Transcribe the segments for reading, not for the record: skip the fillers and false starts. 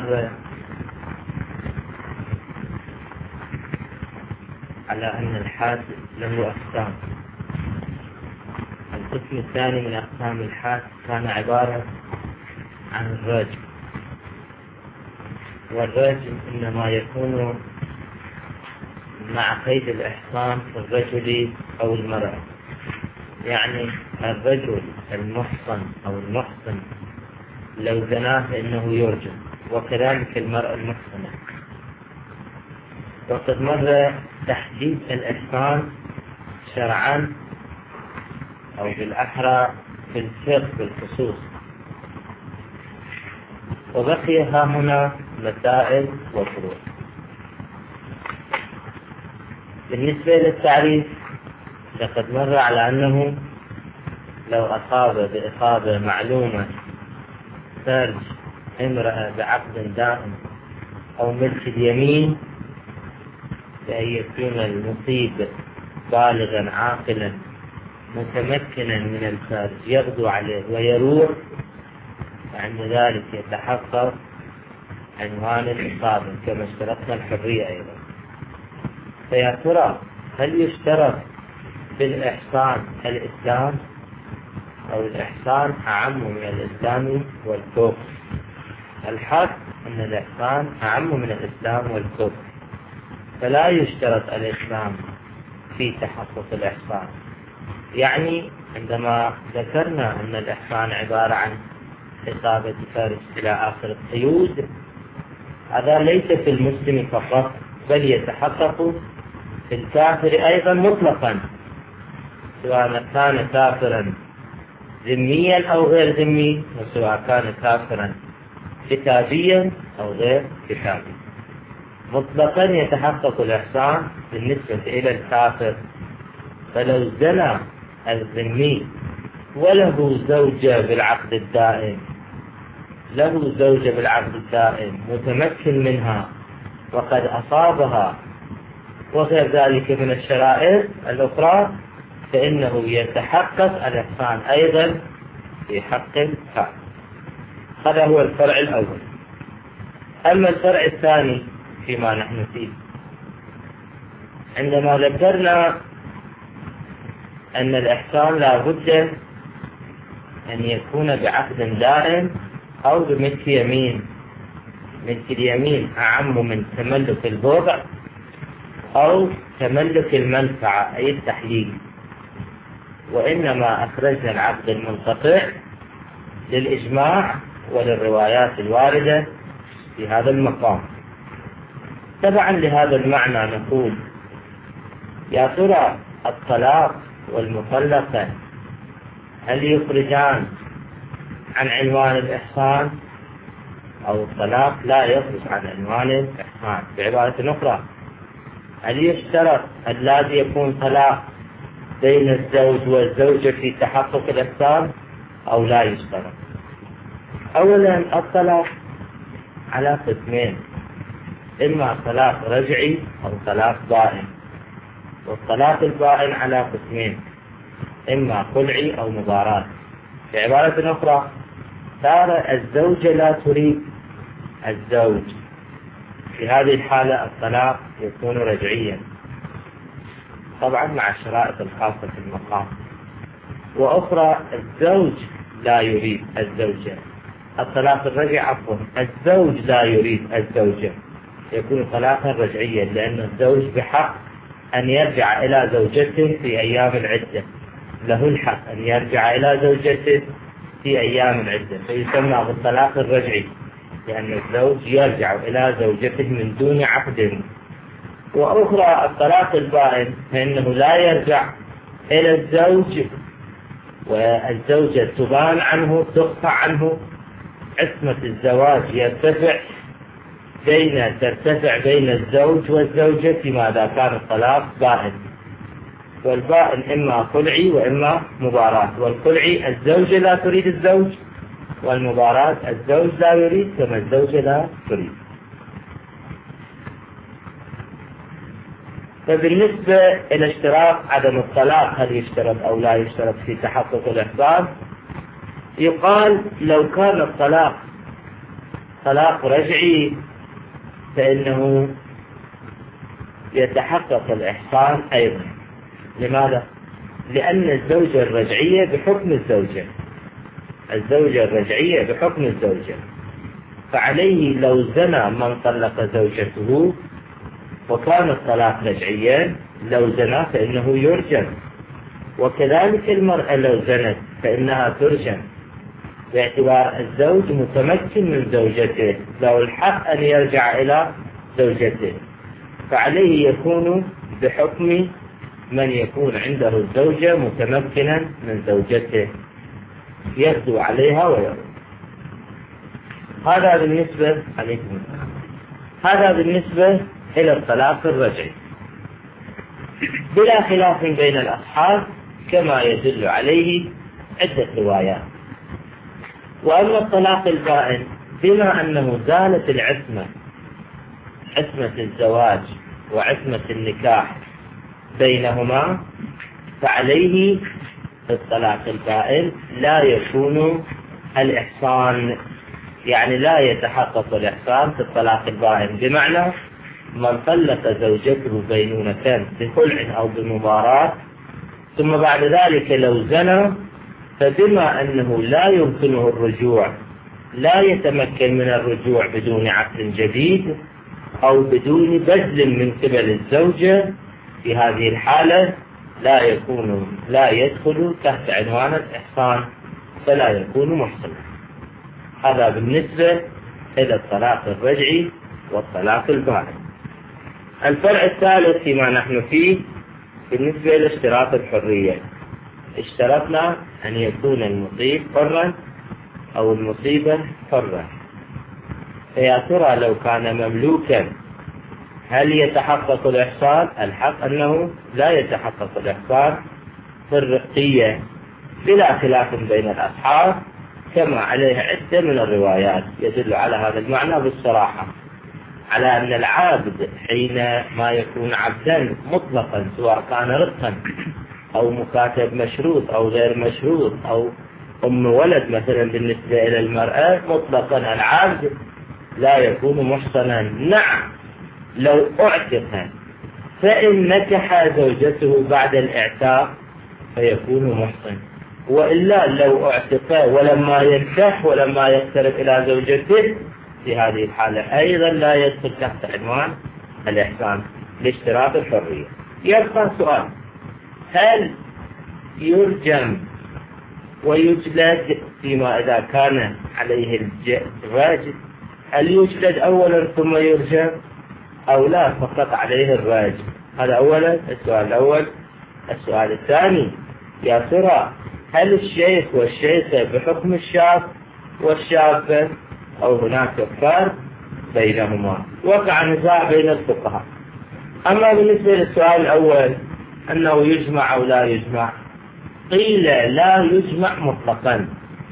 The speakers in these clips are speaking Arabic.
مر على أن الحاد له أقسام. القسم الثاني من أقسام الحاد كان عبارة عن الرجم، والرجم إنما يكون مع قيد الإحصان في الرجل أو المرأة، يعني الرجل المحصن أو المحصن لو زناه فإنه يرجم، وكذلك المرأة المحصنة. وقد مر تحديد الإحصان شرعا أو بالأحرى في الفقه بالخصوص، وبقي ها هنا مسائل وفروع. بالنسبة للتعريف لقد مر على أنه لو أصاب بإصابة معلومة فرج امرأة بعقد دائم أو ملك اليمين بأن يكون المصيب بالغا عاقلا متمكنا من الفرج يغدو عليه ويروح، فعند ذلك يتحقق عنوان الإصابة كما اشترطنا الحرية أيضا. فيا ترى هل يشترط في الإحصان الإسلام أو الإحصان أعم من الإسلام والكفر؟ الحق أن الإحصان أعم من الإسلام والكفر، فلا يشترط الإسلام في تحقق الإحصان. يعني عندما ذكرنا أن الإحصان عبارة عن إصابة فرج إلى آخر القيود، هذا ليس في المسلم فقط بل يتحقق في الكافر أيضا مطلقا، سواء كان كافرا ذميا أو غير ذمي، وسواء كان كافرا كتابيا أو غير كتابي، مطلقا يتحقق الإحصان بالنسبة إلى الكافر. فلو زنى الذمي وله زوجة بالعقد الدائم، له زوجة بالعقد الدائم متمكن منها وقد أصابها وغير ذلك من الشرائط الأخرى، فإنه يتحقق الإحصان أيضا في حق الكافر. هذا هو الفرع الأول. أما الفرع الثاني فيما نحن فيه، عندما ذكرنا أن الإحصان لا بد أن يكون بعقد دائم أو بملك يمين، ملك اليمين أعم من تملك البضع أو تملك المنفعة أي التحليل، وإنما أخرجنا العقد المنقطع للإجماع وللروايات الواردة في هذا المقام. تبعا لهذا المعنى نقول يا ترى الطلاق والمطلقة هل يخرجان عن عنوان الإحصان، أو الطلاق لا يخرج عن عنوان الإحصان؟ بعبارة أخرى، هل يشترط الذي يكون طلاق بين الزوج والزوجة في تحقق الإحصان أو لا يشترط؟ أولا الطلاق على قسمين، إما طلاق رجعي أو طلاق بائن. والطلاق البائن على قسمين، إما خلعي أو مضارات. بعبارة أخرى، صار الزوجة لا تريد الزوج، في هذه الحالة الطلاق يكون رجعيا طبعا مع الشرائط الخاصة في المقام. وأخرى الزوج لا يريد الزوجة، الطلاق الرجعي عفوا، الزوج لا يريد الزوجة، يكون طلاقا رجعيا، لأن الزوج بحق أن يرجع إلى زوجته في أيام العدة، له الحق أن يرجع إلى زوجته في أيام العدة، فيسمى بالطلاق الرجعي، لأن الزوج يرجع إلى زوجته من دون عقد. وأخرى الطلاق البائن، فإنه لا يرجع إلى الزوج، والزوجة تبان عنه، تقطع عنه، عصمة الزواج ترتفع بين الزوج والزوجة فيما إذا كان الطلاق بائن. والبائن إما خلعي وإما مباراة. والخلعي الزوجة لا تريد الزوج، والمباراة الزوج لا يريد كما الزوجة لا تريد. فبالنسبة إلى اشتراط عدم الطلاق، هل يشترط أو لا يشترط في تحقق الإحصان؟ يقال لو كان الطلاق طلاق رجعي فإنه يتحقق الإحصان أيضا. لماذا؟ لأن الزوجة الرجعية بحكم الزوجة، الزوجة الرجعية بحكم الزوجة، فعليه لو زنى من طلق زوجته وكان الطلاق رجعيا، لو زنى فإنه يرجم، وكذلك المرأة لو زنت فإنها ترجم، باعتبار الزوج متمكن من زوجته، له الحق أن يرجع إلى زوجته، فعليه يكون بحكم من يكون عنده الزوجة متمكنا من زوجته، يغدو عليها ويرد. هذا بالنسبة عليكم، هذا بالنسبة إلى الطلاق الرجعي بلا خلاف بين الأصحاب كما يدل عليه عدة روايات. وأما الطلاق البائن بما أنه زالت العصمة، عصمة الزواج وعصمة النكاح بينهما، فعليه الطلاق البائن لا يكون الإحصان، يعني لا يتحقق الإحصان في الطلاق البائن، بمعنى من طلق زوجته بينونة بخلع أو بمباراة ثم بعد ذلك لو زنى، فبما أنه لا يمكنه الرجوع، لا يتمكن من الرجوع بدون عقد جديد أو بدون بذل من قبل الزوجة، في هذه الحالة لا يدخل تحت عنوان الإحصان، فلا يكون محصنا. هذا بالنسبة إلى الطلاق الرجعي والطلاق البائن. الفرع الثالث فيما نحن فيه بالنسبة إلى اشتراط الحرية، اشترطنا أن يكون المصيب حرا أو المصيبة حرة، فيا ترى لو كان مملوكا هل يتحقق الإحصان؟ الحق أنه لا يتحقق الإحصان في الرقية بلا خلاف بين الأصحاب، كما عليه عدة من الروايات يدل على هذا المعنى بالصراحة، على أن العابد حين ما يكون عبدا مطلقا سواء كان رقا أو مكاتب مشروط أو غير مشروط أو أم ولد مثلا بالنسبة إلى المرأة، مطلقا العبد لا يكون محصنا. نعم لو اعتق فإن نكح زوجته بعد الاعتاق فيكون محصن، وإلا لو اعتق ولما ينكح ولما يقترب إلى زوجته، في هذه الحالة أيضا لا يدخل تحت عنوان الإحصان لاشتراط الحرية. يبقى سؤال: هل يرجم ويجلد فيما إذا كان عليه الراجل؟ هل يجلد أولا ثم يرجم أو لا فقط عليه الراجم؟ هذا أولا السؤال الأول. السؤال الثاني: يا ترى هل الشيخ والشيخة بحكم الشاب والشابة أو هناك فرق بينهما؟ وقع نزاع بين الفقهاء. أما بالنسبة للسؤال الأول أنه يجمع أو لا يجمع، قيل لا يجمع مطلقا،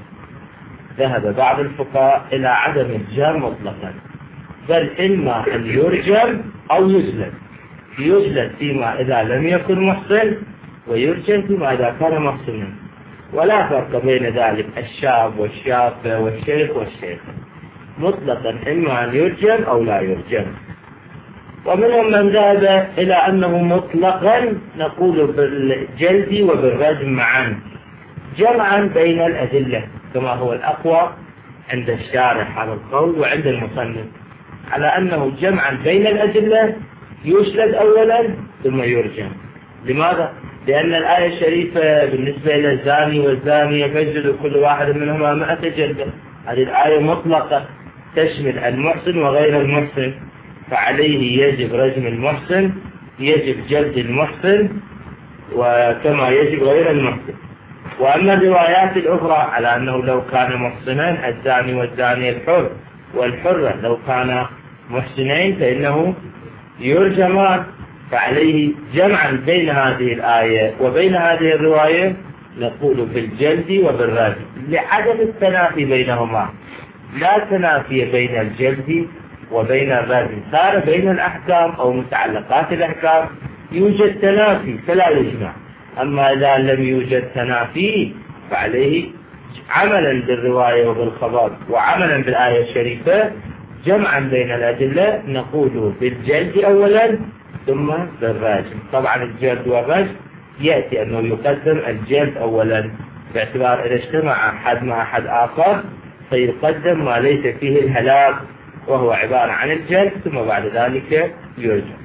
ذهب بعض الفقهاء إلى عدم الجمع مطلقا، بل إما أن يرجم أو يجلد، يجلد فيما إذا لم يكن محصن ويرجم فيما إذا كان محصنا، ولا فرق بين ذلك الشاب والشابة والشيخ والشيخة، مطلقا إما أن يرجم أو لا يرجم. ومنهم من ذهب إلى أنه مطلقا نقول بالجلد وبالرجم معا، جمعا بين الأدلة، كما هو الأقوى عند الشارح على القول وعند المصنف، على أنه جمعا بين الأدلة يجلد أولا ثم يرجم. لماذا؟ لأن الآية الشريفة بالنسبة إلى الزاني والزانية فاجلدوا كل واحد منهما 100 جلدة، هذه الآية مطلقة تشمل المحسن وغير المحسن، فعليه يجب رجم المحسن، يجب جلد المحسن، وكما يجب غير المحسن. وأما الروايات الأخرى على أنه لو كان محسنا الزاني والزانية الحر والحرة لو كان محسنين فإنه يرجمان، فعليه جمعا بين هذه الآية وبين هذه الرواية نقول بالجلد وبالرجم لعدم التنافي بينهما، لا تنافي بين الجلد وبين الرجم، صار بين الأحكام أو متعلقات الأحكام يوجد تنافي فلا يجمع. أما إذا لم يوجد تنافي فعليه عملا بالرواية وبالخبر وعملا بالآية الشريفة جمعا بين الأدلة نقول بالجلد أولا ثم بالرجم. طبعا الجلد والرجم يأتي أنه يقدم الجلد أولا باعتبار إذا اجتمع أحد مع أحد آخر فيقدم ما ليس فيه الهلاك وهو عبارة عن الجلد ثم بعد ذلك يرجم.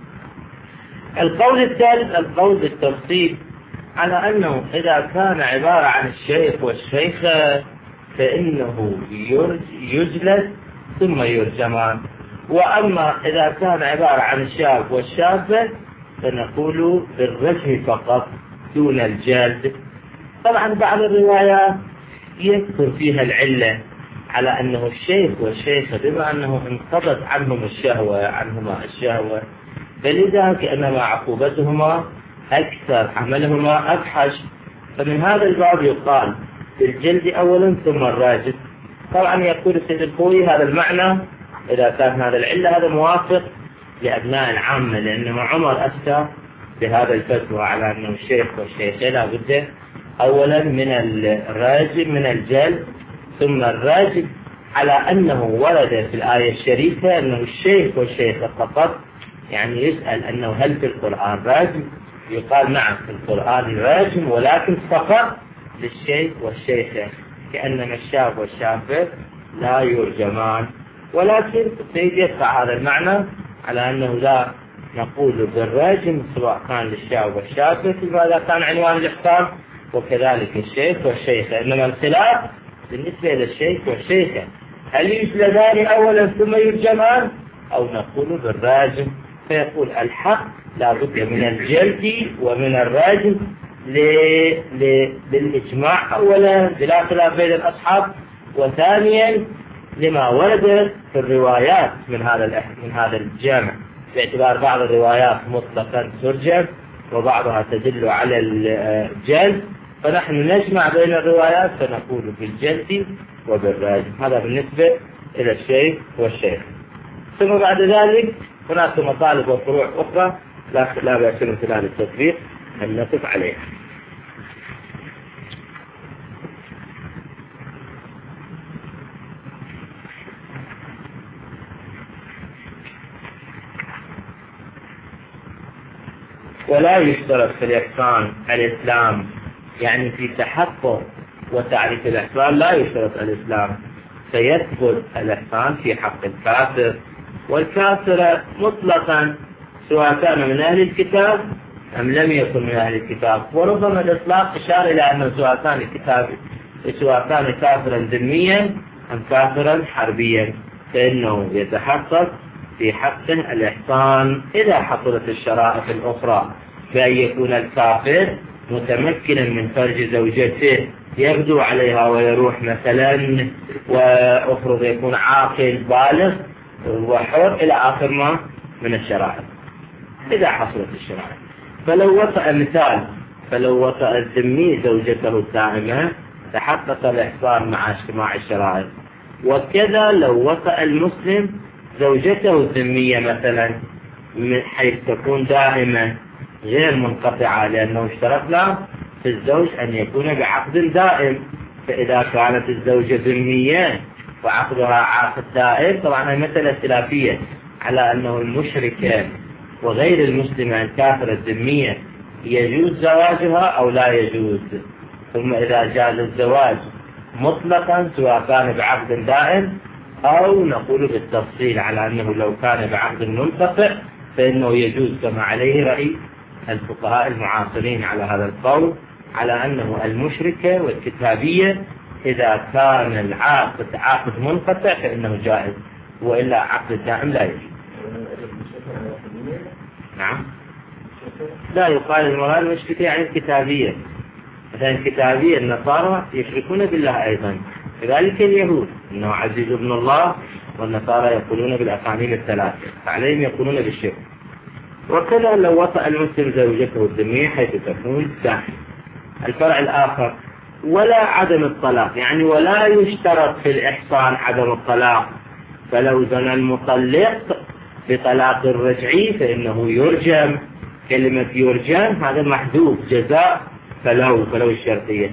القول الثالث القول بالتفصيل على أنه إذا كان عبارة عن الشيخ والشيخة فإنه يجلد ثم يرجمان، وأما إذا كان عبارة عن الشاب والشابة فنقول بالرجم فقط دون الجلد. طبعا بعض الروايات يذكر فيها العلة على أنه الشيخ والشيخة بما أنه انقضت عنهما الشهوة فلذا كأنما عقوبتهما أكثر عملهما أفحش، فمن هذا الباب يقال بالجلد أولا ثم الراجم. طبعا يقول السيد الخوي هذا المعنى إذا كان هذا العلة هذا موافق لأبناء العامة، لأنه عمر أفتى بهذا الفتوى على أنه الشيخ والشيخة لا بد أولا من الراجم من الجلد ثم الراجم، على أنه ورد في الآية الشريفة أنه الشيخ والشيخة فقط. يعني يسأل أنه هل في القرآن راجم؟ يقال نعم في القرآن راجم ولكن فقط للشيخ والشيخة، كأنما الشاب والشابة لا يرجمان. ولكن السيد يدفع هذا المعنى على أنه لا نقول بالراجم سواء كان للشاب والشابة فيما كان عنوان الإحكام وكذلك الشيخ والشيخة، إنما الخلاف بالنسبة للشيخ والشيخة هل يجلدان أولا ثم يرجمان أو نقول بالراجم. فيقول الحق لا بد من الجلد ومن الراجم للإجماع أولا بلا خلاف بين الأصحاب، وثانيا لما ورد في الروايات من هذا الجامع باعتبار بعض الروايات مطلقا ترجم وبعضها تدل على الجلد، فنحن نجمع بين الروايات فنقول بالجلد وبالراجم. هذا بالنسبة إلى الشيخ والشيخ. ثم بعد ذلك هناك مطالب وفروع أخرى لا بأس من خلال التطبيق أن نقف عليها. ولا يشترط في الإحسان الإسلام، يعني في تحقق وتعريف الإحسان لا يشترط الإسلام، فيثبت الإحسان في حق الكافر والكافر مطلقا سواء كان من أهل الكتاب أم لم يكن من أهل الكتاب. وربما الإطلاق إشارة إلى أنه سواء كان كافرا ذميا أم كافرا حربيا فإنه يتحقق في حقه الإحسان إذا حصلت الشرائط الأخرى، بأن يكون الكافر متمكنا من فرج زوجته يغدو عليها ويروح مثلا، وأفرض يكون عاقل بالغ وحر إلى آخر ما من الشرائط إذا حصلت الشرائط. فلو وطأ الذمي زوجته الدائمة تحقق الإحسان مع اجتماع الشرائط، وكذا لو وطأ المسلم زوجته الذمية مثلا من حيث تكون دائمة غير منقطعة، لأنه اشترطنا في الزوج أن يكون بعقد دائم، فإذا كانت الزوجة ذمية وعقدها عقد دائم طبعا هي مسألة خلافية على أنه المشركة وغير المسلمة الكافرة الذمية يجوز زواجها أو لا يجوز. ثم إذا جاز الزواج مطلقا سواء كان بعقد دائم أو نقول بالتفصيل على أنه لو كان بعقد منقطع فإنه يجوز، كما عليه رأي الفقهاء المعاصرين على هذا القول، على أنه المشركة والكتابية إذا كان العقد عقد منقطع فإنه جائز، وإلا عقد دائم لا يجوز. نعم لا يقال المرأة المشركة يعني الكتابية، مثلا الكتابية النصارى يشركون بالله أيضا، كذلك اليهود إنه عزيز ابن الله، والنصارى يقولون بالأقانيم الثلاثة فعليهم يقولون بالشرك. وكذا لو وطأ المسلم زوجته الذمية حيث تكون دائم. الفرع الآخر ولا عدم الطلاق، يعني ولا يشترط في الإحصان عدم الطلاق، فلو زنى المطلق بطلاق الرجعي فإنه يرجم. كلمة يرجم هذا محذوف جزاء فلو الشرطية،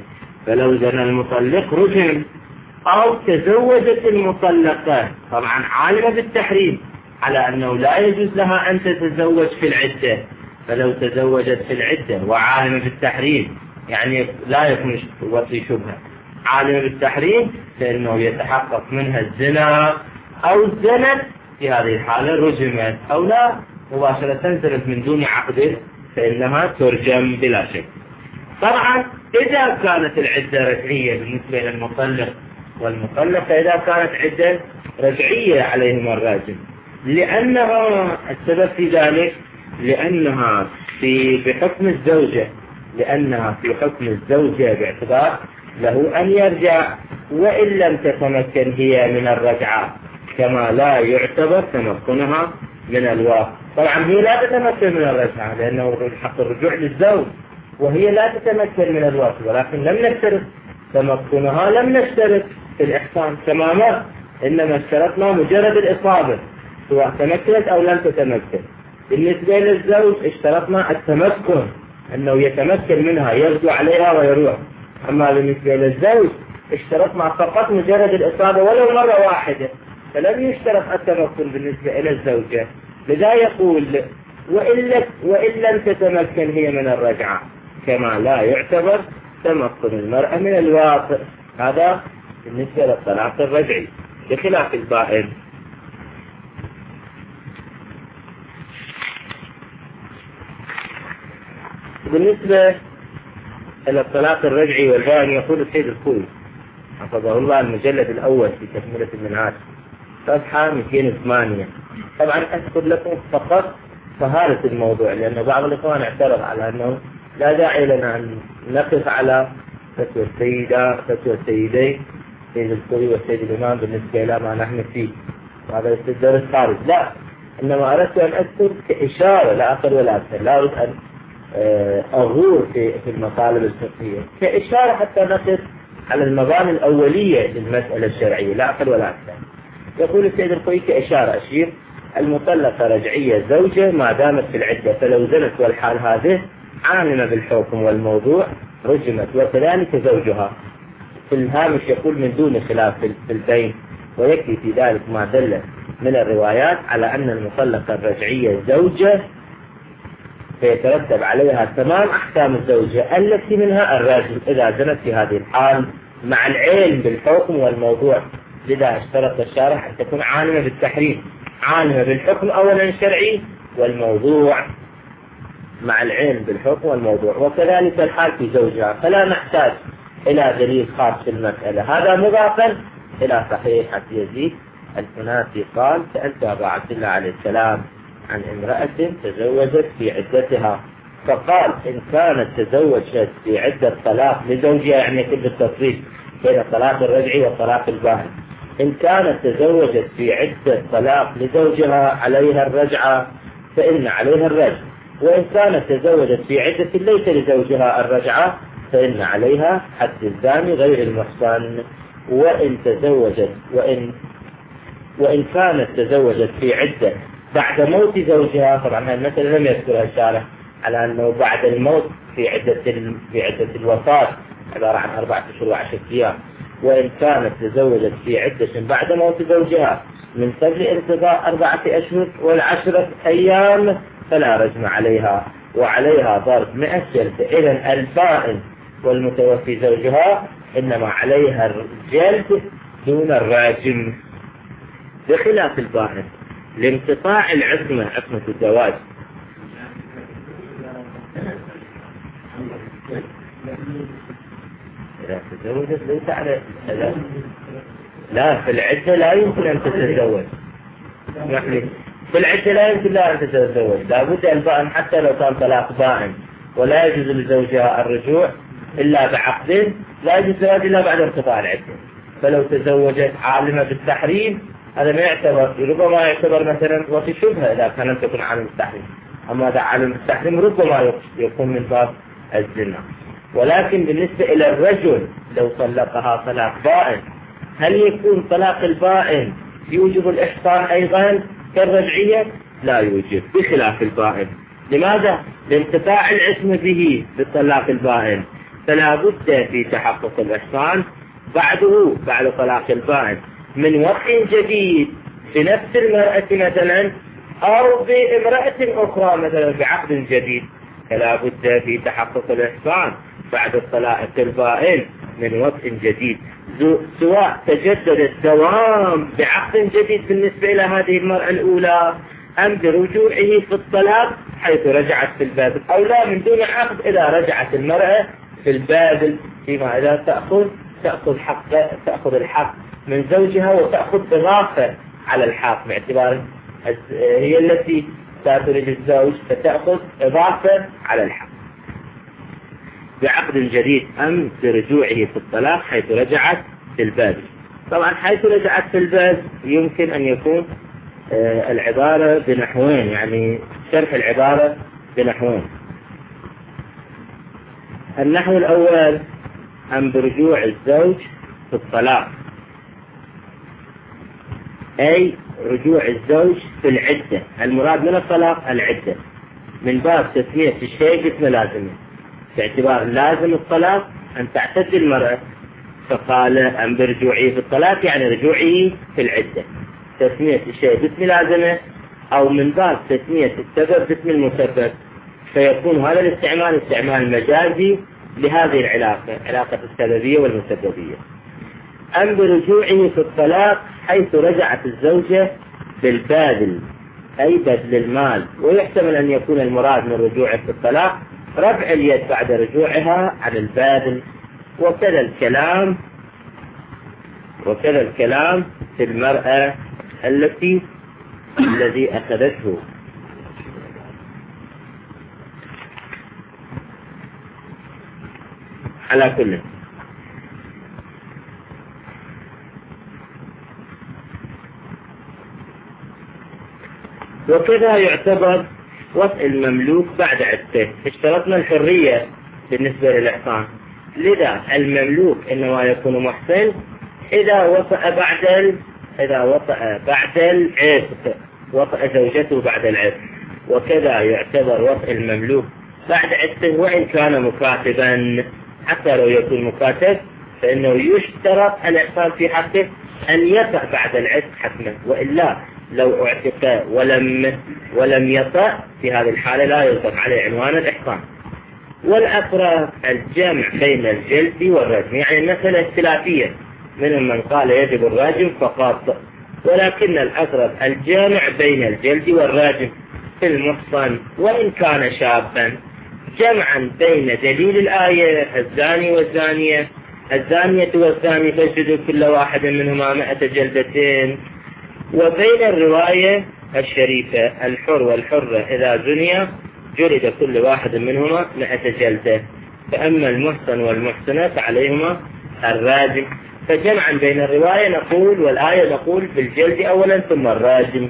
فلو زنى المطلق رجم، أو تزوجت المطلقة طبعا عالمة بالتحريم على أنه لا يجوز لها أن تتزوج في العدة، فلو تزوجت في العدة وعالمة بالتحريم يعني لا يكون وصي شبهة، عالمة بالتحريم فإنه يتحقق منها الزنا أو الزنت، في هذه الحالة رجمت، أو لا مباشرة تنزلت من دون عقد فإنها ترجم بلا شك. طبعا إذا كانت العدة رجعية بالنسبة للمطلق والمطلقة، إذا كانت عدة رجعية عليهما الراجم، لأنها السبب في ذلك لأنها بحكم الزوجة، لأنها في حكم الزوجة باعتبار له أن يرجع وإن لم تتمكن هي من الرجعة، كما لا يعتبر تمكنها من الواقع. طبعا هي لا تتمكن من الرجعة لأنه حق الرجوع للزوج، وهي لا تتمكن من الواقع، ولكن لم نشترط تمكنها، لم نشترط في الإحسان تماما، إنما اشترطنا مجرد الإصابة سواء تمكنت أو لم تتمكن. بالنسبة للزوج اشترطنا التمكن، أنه يتمكن منها يرجع عليها ويروح. أما بالنسبة للزوج اشترطنا فقط مجرد الإصابة ولو مرة واحدة، فلم يشترط التمكن بالنسبة إلى الزوجة. لذا يقول وإن لم تتمكن هي من الرجعة، كما لا يعتبر تمكن المرأة من الواقع. هذا بالنسبة للطلاق الرجعي، بخلاف البائن. بالنسبة إلى الطلاق الرجعي والبائن يقول السيد الخوئي حفظه الله المجلد الأول في تكملة المنهاج صفحة 208. طبعا أذكر لكم فقط طهارة الموضوع، لأن بعض الإخوان اعترض على أنه لا داعي لنا أن نقف على فتوى السيدين سيد الخوئي والسيد الإمام بالنسبة إلى ما نحن فيه، وهذا الدرس خارج. لا، إنما أردت أن أذكر كإشارة لا أقل ولا أكثر، لا أريد أن أغور في المطالب الفقهية، كإشارة حتى نقف على المباني الأولية للمسألة الشرعية لا أقل ولا أكثر. يقول السيد الخوئي كإشارة أشير: المطلقة رجعية زوجة ما دامت في العدة، فلو زنت والحال هذه عالمة بالحكم والموضوع رجمت، وكذلك زوجها. في الهامش يقول من دون خلاف في البين، ويكفي في ذلك ما دل من الروايات على أن المطلقة الرجعية زوجة فيترتب عليها تمام أحكام الزوجة التي منها الرجل إذا زنت في هذه الحال، مع العلم بالحكم والموضوع. لذا اشترط الشارع أن تكون عالمة بالتحريم، عالمة بالحكم أولا شرعي والموضوع، مع العلم بالحكم والموضوع، وكذلك الحال في زوجها. فلا نحتاج إلى دليل خاص في المسألة. هذا مضافا إلى صحيح يزيد الفناسي قال: سألت أبا عبد الله عليه السلام عن امرأة تزوجت في عدتها، فقال: إن كانت تزوجت في عدة طلاق لزوجها، يعني كل التفريق بين الطلاق الرجعي والطلاق البائن، إن كانت تزوجت في عدة طلاق لزوجها عليها الرجعة فإن عليها الرجع، وإن كانت تزوجت في عدة ليس لزوجها الرجعة فإن عليها حد الزاني غير المحصن. وإن كانت تزوجت في عدة بعد موت زوجها، طبعا المسألة لم يذكرها الشارع على أنه بعد الموت في عدة الوفاة عبارة عن 4 أشهر و10 أيام. وإن كانت تزوجت في عدة بعد موت زوجها من قبل انقضاء 4 أشهر و10 أيام فلا رجم عليها، وعليها ضرب 100 جلدة. إذن البائن والمتوفي زوجها إنما عليها الجلد دون الراجم، بخلاف البائن لانقطاع العصمة، عصمة الزواج. إذا تزوجت ليس على لا، في العدة لا يمكن أن تتزوج، في العدة لا يمكن أن تتزوج، لابد البائن حتى لو كان طلاق بائن ولا يجوز لزوجها الرجوع إلا بعقد، لا يجوز الزواج إلا بعد انقطاع العدة. فلو تزوجت عالمة بالتحريم هذا ما يعتبر، ربما يعتبر مثلا وفي شبهة إذا كانت تكون عالم بالتحريم، أما إذا عالم بالتحريم ربما يكون من باب الزنا. ولكن بالنسبة إلى الرجل لو طلقها طلاق بائن، هل يكون طلاق البائن يوجب الإحصان أيضا كالرجعية؟ لا يوجب، بخلاف البائن. لماذا؟ لانقطاع العصمة به بالطلاق البائن، فلا بد في تحقق الإحصان بعد طلاق البائن من وطء جديد بنفس المرأة مثلا أو بامرأة أخرى مثلا بعقد جديد، فلا بد في تحقق الإحصان بعد الطلاق البائن من وطء جديد، سواء تجدد الدوام بعقد جديد بالنسبة إلى هذه المرأة الأولى أم برجوعه في الطلاق حيث رجعت في البادل، أو لا من دون عقد إذا رجعت المرأة في البادل، فيما إذا تأخذ الحق من زوجها وتأخذ إضافة على الحق، باعتبار هي التي تريد الزوج فتأخذ إضافة على الحق بعقد جديد أم برجوعه في الطلاق حيث رجعت في البادل. طبعا حيث رجعت في البادل يمكن أن يكون العبارة بنحوين، يعني شرح العبارة بنحوين. النحو الأول أم برجوع الزوج في الطلاق، أي رجوع الزوج في العدة، المراد من الطلاق العدة، من باب تسمية الشيء باسم لازمه، باعتبار لازم الطلاق أن تعتد المرأة، فقال أم برجوعه في الطلاق يعني رجوعه في العدة، تسمية الشيء باسم لازمه أو من باب تسمية السبب باسم المسبب، فيكون هذا الاستعمال استعمال مجازي لهذه العلاقة، علاقة السببية والمسببية. أم برجوعه في الطلاق حيث رجعت الزوجة بالبادل أي بدل المال، ويحتمل أن يكون المراد من رجوعه في الطلاق رفع اليد بعد رجوعها عن البادل، وكذا الكلام في المرأة الذي أخذته. على كل وكذا يعتبر وطء المملوك بعد عدته. اشترطنا الحرية بالنسبة للإحصان، لذا المملوك إنما يكون محصن إذا وطأ بعد العتق، وطأ زوجته بعد العتق. وكذا يعتبر وطء المملوك بعد عتقه وإن كان مكاتبا، حتى لو يكون مكاتب فإنه يشترط الإحصان في حقه أن يطأ بعد العتق حتما، وإلا لو اعتق ولم يطأ في هذه الحالة لا يطلق عليه عنوان الإحصان. والأقرب الجمع بين الجلد والرجم، يعني المسألة اختلافية، منهم من قال يجب الرجم فقط، ولكن الأقرب الجمع بين الجلد والرجم في المحصن وإن كان شابا، جمعا بين دليل الآية الزاني والزانية، الزانية والزاني فاجلدوا كل واحد منهما 100 جلدة، وبين الرواية الشريفة الحر والحرة إذا زنيا جلد كل واحد منهما 100 جلدة، فأما المحصن والمحصنة فعليهما الراجم. فجمعا بين الرواية نقول والآية نقول بالجلد أولا ثم الراجم.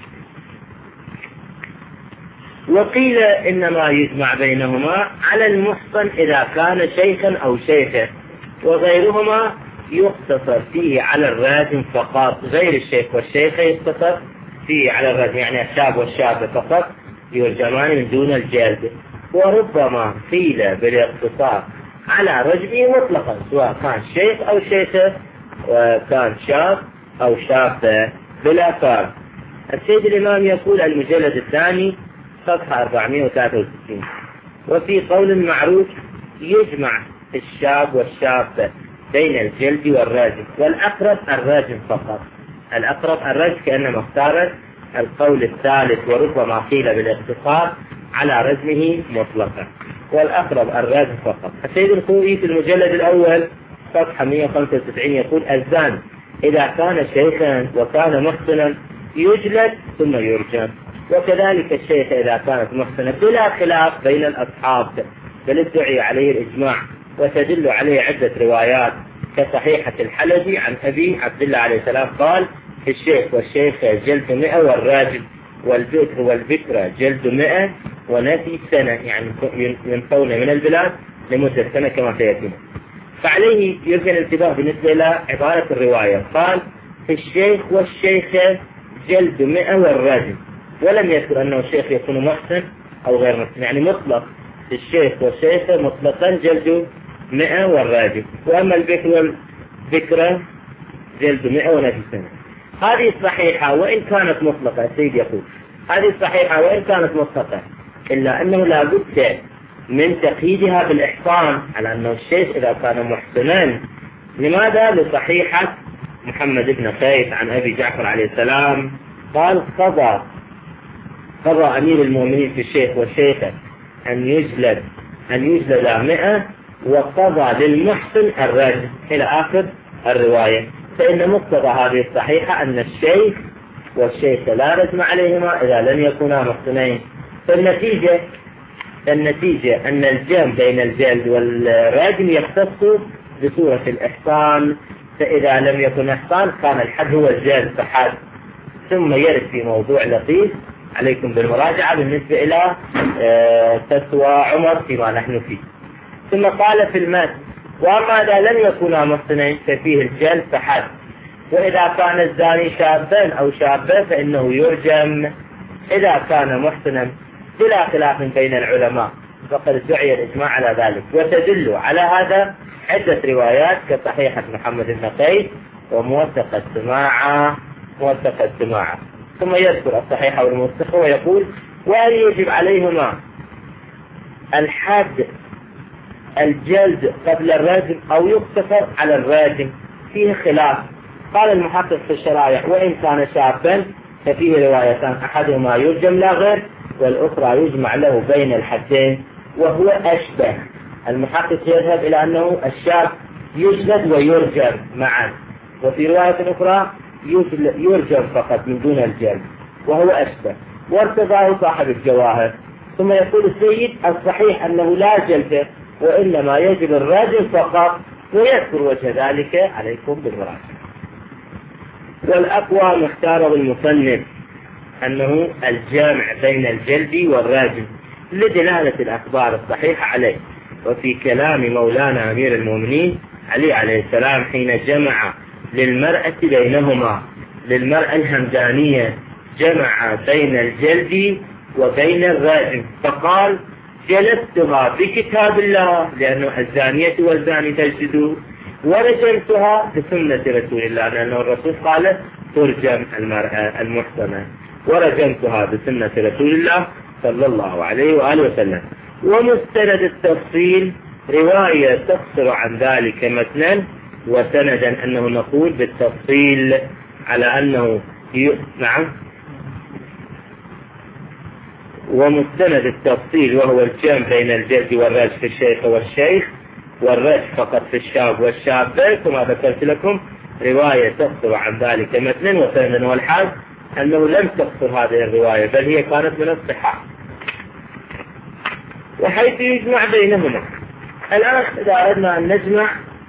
وقيل إنما يجمع بينهما على المحصن إذا كان شيخا أو شيخة، وغيرهما يقتصر فيه على الراجم فقط، غير الشيخ والشيخة يقتصر فيه على الراجم، يعني الشاب والشابة فقط يرجمان من دون الجلد. وربما قيل بالاقتصار على رجمه مطلقا، سواء كان شيخ أو شيخة، وكان شاب أو شابة بلا فرق. السيد الإمام يقول المجلد الثاني صفحة 463: وفي قول معروف يجمع الشاب والشابة بين الجلد والراجم، والأقرب الراجم فقط. الأقرب الراجم كأنما اختارت القول الثالث، وربما قيل بالاختصار على رجمه مطلقا، والأقرب الراجم فقط. السيد الخوئي في المجلد الأول صفحة 195 يقول الزان إذا كان شيخا وكان محصنا يجلد ثم يرجم، وكذلك الشيخ إذا كانت محصنة، بلا خلاف بين الأصحاب، بل ادعي عليه الإجماع، وتدل عليه عدة روايات كصحيحة الحلبي عن أبي عبد الله عليه السلام قال في الشيخ والشيخة جلد 100 والراجل والبكر والبكرة جلد 100 ونفي سنة، يعني ينفون من البلاد لمدة سنة كما سيأتينا. فعليه يمكن الانتباه بالنسبة إلى عبارة الرواية، قال في الشيخ والشيخة جلد 100 والراجل، ولم يذكر أنه الشيخ يكون محسن أو غير محسن، يعني مطلق في الشيخ والشيخة مطلقا جلد 100 والراجم، وأما البكر والبكرة جلد 100 ونفي سنة. هذه الصحيحة وإن كانت مطلقة، السيد يقول هذه الصحيحة وإن كانت مطلقة إلا أنه لا بد من تقييدها بالإحصان على أنه الشيخ إذا كان محسنا. لماذا؟ لصحيحة محمد بن قيس عن أبي جعفر عليه السلام قال قضى أمير المؤمنين في الشيخ والشيخة أن يجلد 100 وقضى للمحسن الرجم إلى آخر الرواية. فإن مقتضى هذه الصحيحة أن الشيخ والشيخة لا رجم عليهما إذا لم يكونا محسنين. فالنتيجة أن الجمع بين الجلد والرجم يختص بصورة الإحصان، فإذا لم يكن إحصان كان الحد هو الجلد فحد. ثم يرد في موضوع لطيف عليكم بالمراجعة بالنسبة إلى فتوى عمر فيما نحن فيه. ثم قال في المتن: وأما إذا لم يكونا محسنين ففيه الجلد فحد، وإذا كان الزاني شابا أو شابة فإنه يرجم إذا كان محسنا، بلا خلاف بين العلماء، فقد دعي الإجماع على ذلك. وتدل على هذا عدة روايات كصحيحة محمد بن قيس وموثقة سماعة. ثم يذكر الصحيحة والموثقة ويقول: وهل يجب عليهما الحد الجلد قبل الرجم أو يقتصر على الراجم؟ فيه خلاف. قال المحقق في الشرائع: وإن كان شابا ففيه روايتان، أحدهما يرجم لا غير، والأخرى يجمع له بين الحدين وهو أشبه. المحقق يذهب إلى أنه الشاب يجلد ويرجم معا، وفي رواية أخرى يرجم فقط من دون الجلد وهو أشبه، وارتضاه صاحب الجواهر. ثم يقول السيد: الصحيح أنه لا جلد وإنما يجب الرجم فقط، ويذكر وجه ذلك عليكم بالمراجعة. والأقوى مختاره المصنف أنه الجامع بين الجلد والراجم لدلالة الأخبار الصحيحة عليه. وفي كلام مولانا أمير المؤمنين علي عليه السلام حين جمع للمرأة بينهما، للمرأة الهمدانية جمع بين الجلد وبين الراجم، فقال: جلدتها بكتاب الله لأنه الزانية والزاني تجلدوا، ورجمتها بسنة رسول الله لأنه الرسول قال ترجم المرأة المحسنة، ورجمتها بسنة رسول الله صلى الله عليه وآله وسلم. ومستند التفصيل رواية تقصر عن ذلك متنا وسندا، أنه نقول بالتفصيل على أنه نعم. ومستند التفصيل وهو الجمع بين الجلد والرجم في الشيخ والشيخ، والرجم فقط في الشاب والشابة، كما ذكرت لكم رواية تقصر عن ذلك متنا وسندا. والحال أنه لم تقصر هذه الرواية، بل هي كانت من الصحة، وحيث يجمع بينهما. الآن إذا أردنا أن نجمع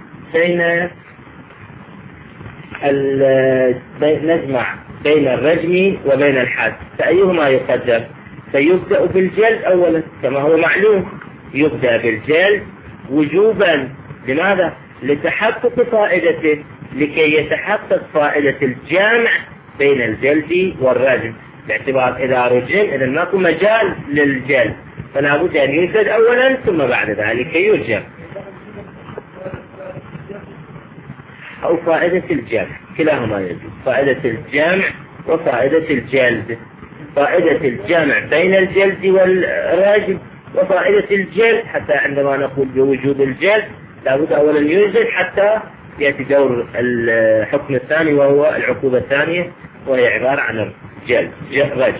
بين الرجم وبين الحد، فأيهما يقدم؟ فيبدأ بالجلد أولا كما هو معلوم، يبدأ بالجلد وجوبا. لماذا؟ لتحقق فائدته، لكي يتحقق فائدة الجامع بين الجلد والرجم، باعتبار إذا رجم إذا ماكو مجال للجلد، فلا بد أن يجلد أولا ثم بعد ذلك يرجم. أو فائدة الجمع، كلاهما يجوز، فائدة الجمع وفائدة الجلد. فائدة الجمع بين الجلد والرجم وفائدة الجلد، حتى عندما نقول بوجود الجلد لا بد أولا يجلد حتى يأتي دور الحكم الثاني وهو العقوبة الثانية، وهي عبارة عن الجلد رجم.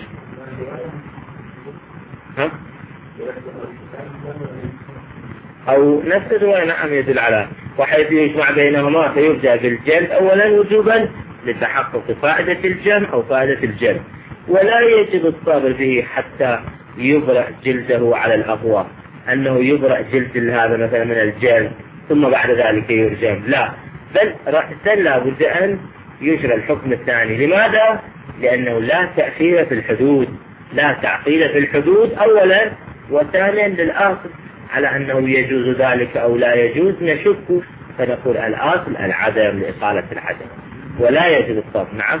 أو نفس الرواية نعم يدل على وحيث يجمع بينهما فيبدأ بالجلد أولا وجوبا لتحقق فائدة الجمع أو فائدة الجلد، ولا يجب الصبر به حتى يبرأ جلده على الأقوى، أنه يبرأ جلد هذا مثلا من الجلد ثم بعد ذلك يرجم، لا، بل رأسا لا بد أن يجرى الحكم الثاني. لماذا؟ لأنه لا تأخير في الحدود، لا تعقيد في الحدود أولا، وثانيا للآصل على أنه يجوز ذلك أو لا يجوز نشك، فنقول الآصل العدم لإقالة العدم، ولا يجوز الصبر. نعم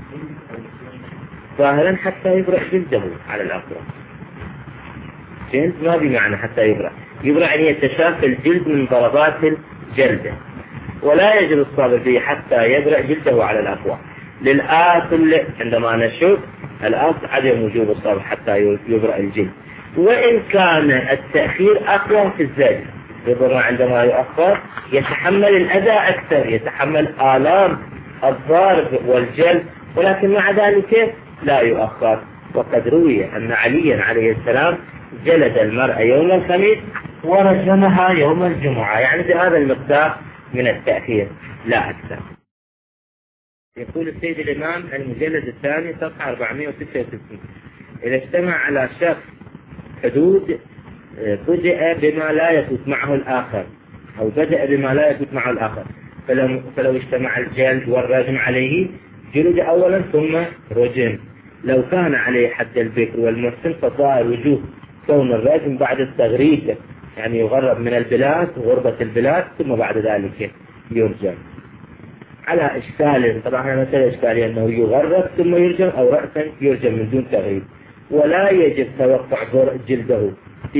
ظاهرا حتى يبرأ جلده على الأقرب، جلد ما بمعنى حتى يبرأ، يبرأ أن يتشافى الجلد من ضربات الجلدة، ولا يجب الصبر فيه حتى يبرأ جلده على الأقوى. للآكل عندما نشوف الأصل عدم وجوب الصبر حتى يبرأ الجلد، وإن كان التأخير أقوى في الزجر، ربما عندما يؤخر يتحمل الأذى أكثر، يتحمل آلام الضرب والجلد، ولكن مع ذلك لا يؤخر. وقد روي أن عليا عليه السلام جلد المرأة يوم الخميس ورجمها يوم الجمعة، يعني بهذا المقدار من التأخير لا أكثر. يقول السيد الإمام المجلد الثاني صفحة 466: إذا اجتمع على شخص حدود بدأ بما لا يفوت معه الآخر، أو بدأ بما لا يفوت معه الآخر، فلو اجتمع الجلد والرجم عليه جلد أولا ثم رجم. لو كان عليه حد البكر والمحسن فظاهر وجوه كون الرجم بعد التغريب، يعني يغرب من البلاد غربة البلاد ثم بعد ذلك يرجم. على إشكال، طبعا مثل إشكالية أنه يغرب ثم يرجم أو رأسا يرجم من دون تغريب. ولا يجب توقع برء جلده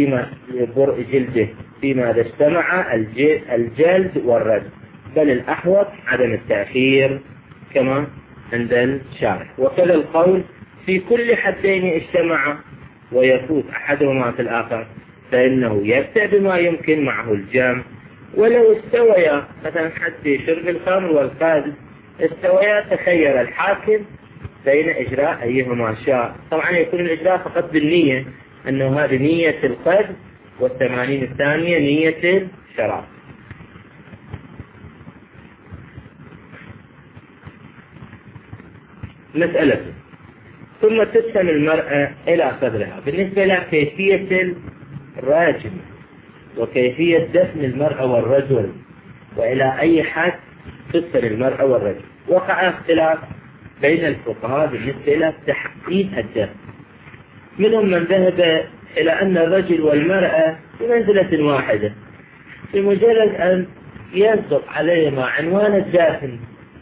فيما إذا اجتمع الجلد والرجم، بل الأحوط عدم التأخير كما عند الشارح. وكذا القول في كل حدين اجتمع ويفوت أحدهما في الآخر فإنه يبدأ بما يمكن معه الجمع. ولو استويا مثلا حد شرب الخمر والقاذف استويا، تخير الحاكم بين إجراء أيهما شاء. طبعا يكون الإجراء فقط بالنية، أنه هذه نية القذف، وال80 الثانية نية الشراب. مسألة: ثم تدفن المرأة إلى صدرها. بالنسبة إلى كيفية الراجم وكيفية دفن المرأة والرجل وإلى أي حد تدفن المرأة والرجل، وقع اختلاف بين الفقهاء بالنسبة إلى تحديد الدفن. منهم من ذهب إلى أن الرجل والمرأة بمنزلة واحدة، بمجرد أن ينطق عليهما عنوان الدافن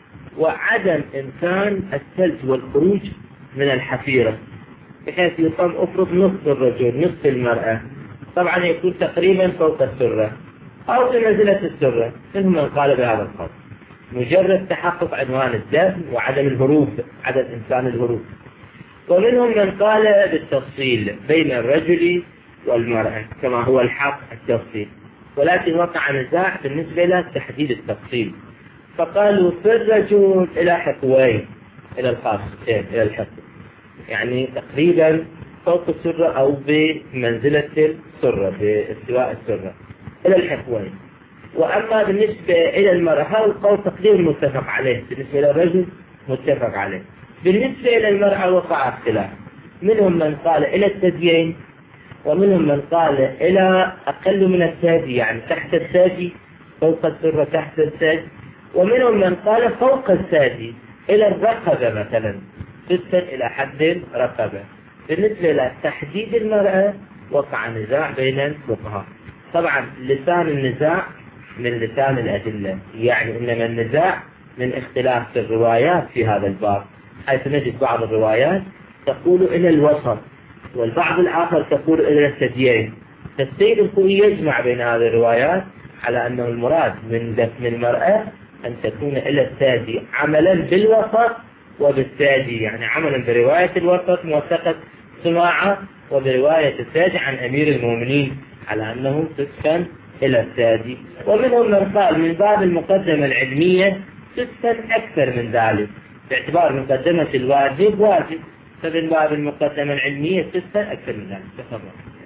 وعدم إمكان الثلج والخروج من الحفيرة، بحيث يقام أفرض نصف الرجل نصف المرأة، طبعا يكون تقريبا فوق السرة أو في منزلة السرة. منهم من قال بهذا القول، مجرد تحقق عنوان الدفن وعدم الهروب، عدم إمكان الهروب. ومنهم من قال بالتفصيل بين الرجل والمرأة كما هو الحق التفصيل، ولكن وقع نزاع بالنسبة إلى تحديد التفصيل، فقالوا في الرجل إلى حقوين، إلى الخاصتين، إلى الحق، يعني تقريبا فوق السرة أو بمنزلة السرة، باستواء السرة، إلى الحقوين. وأما بالنسبة إلى المرأة هذا القول تقدير متفق عليه، بالنسبة إلى الرجل متفق عليه. بالنسبة إلى المرأة وقع اختلاف، منهم من قال إلى الثديين، ومنهم من قال إلى أقل من الثدي، يعني تحت الثدي، فوق السرة تحت الثدي. ومنهم من قال فوق الثدي إلى الرقبة مثلا، تدفن إلى حد رقبة. بالنسبة إلى تحديد المرأة وقع نزاع بين الفقهاء. طبعا لسان النزاع من لسان الأدلة، يعني إنما النزاع من اختلاف في الروايات في هذا الباب، حيث نجد بعض الروايات تقول إلى الوسط والبعض الآخر تقول إلى الثديين. فالسيد الخوئي يجمع بين هذه الروايات على أنه المراد من دفن المرأة أن تكون إلى الثدي عملا بالوسط وبالثدي، يعني عملا برواية الوسط موثقة سماعة، وبرواية الثدي عن أمير المؤمنين على أنه تدفن إلى الثدي. ومنهم من قال من باب المقدمة العلمية تدفن أكثر من ذلك، باعتبار مقدمة الواجب واجب، فمن باب المقدمة العلمية تدفن أكثر من ذلك. تفضل.